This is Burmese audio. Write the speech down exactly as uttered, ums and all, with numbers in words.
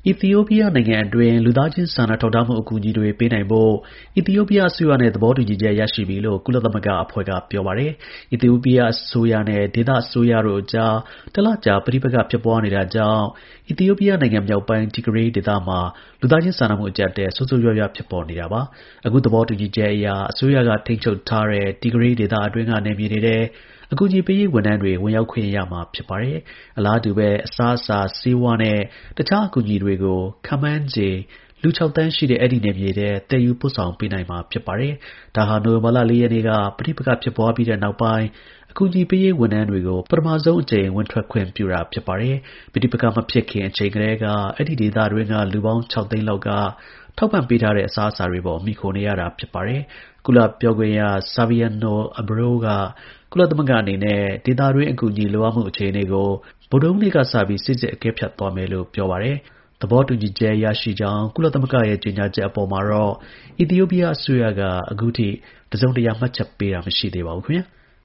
အီသီယိုးပီးယားနိုင်ငံအတွင်း လူသားချင်းစာနာထောက်ထားမှု အကူအညီတွေပေးနိုင်ဖို့ အီသီယိုးပီးယားအစိုးရနဲ့ သဘောတူညီချက် ရရှိပြီလို့ ကုလသမဂ္ဂအဖွဲ့က ပြောပါတယ်။ အီသီယိုးပီးယားအစိုးရနဲ့ ဒေသအစိုးရတို့အကြား တစ်လကြာ ပဋိပက္ခဖြစ်ပွားနေတာကြောင့် အီသီယိုးပီးယားနိုင်ငံမြောက်ပိုင်း Tigray ဒေသမှာ လူသားချင်းစာနာမှု အကျပ်အတည်း ဆိုးဆိုးရွားရွား ဖြစ်ပေါ်နေတာပါ။ အခု သဘောတူညီချက်အရ အစိုးရက ထိန်းချုပ်ထားတဲ့ Tigray ဒေသအတွင်းက နယ်မြေတွေထဲ အကူအညီပေးရေး ဝန်ထမ်းတွေ ဝင်ရောက်ခွင့်ရမှာ ဖြစ်ပါတယ်။ အလားတူပဲ အစားအစာ၊ ဆေးဝါးနဲ့ တခြား အကူအညီတွေကို ခန့်မှန်းခြေ လူ ၆ သန်းရှိတဲ့ အဲဒီ နယ်မြေထဲ သယ်ယူပို့ဆောင်ပေးနိုင်မှာ ဖြစ်ပါတယ်။ ဒါဟာ နိုဝင်ဘာလ ၄ ရက်နေ့က ပဋိပက္ခဖြစ်ပွားပြီးတဲ့နောက်ပိုင်း အကူအညီပေးရေး ဝန်ထမ်းတွေကို ပထမဆုံးအကြိမ် ဝင်ထွက်ခွင့်ပြုတာ ဖြစ်ပါတယ်။ ပဋိပက္ခမဖြစ်ခင် အချိန်ကတည်းက အဲဒီဒေသတွင်းက လူပေါင်း ၆ သိန်းလောက်က ထောက်ပံ့ပေးထားတဲ့ အစားအစာတွေပေါ် မှီခိုနေရတာ ဖြစ်ပါတယ်။ ကုလ ပြောခွင့်ရ Xavier Abreu က ကုလသမဂ္ဂအနေနဲ့ ဒေသတွင်း အကူအညီ လိုအပ်မှု အခြေအနေကို ဗုဒ္ဓဟူးနေ့ကစပြီး စိစစ် အကဲဖြတ်သွားမယ်လို့ ပြောပါတယ်။ သဘောတူညီချက် ရရှိကြောင်း ကုလသမဂ္ဂရဲ့ ကြေညာချက်အပေါ်မှာတော့ အီသီယိုးပီးယားအစိုးရက အခုထိ တစ်စုံတစ်ရာ မှတ်ချက်ပေးတာ မရှိသေးပါဘူးခင်ဗျာ။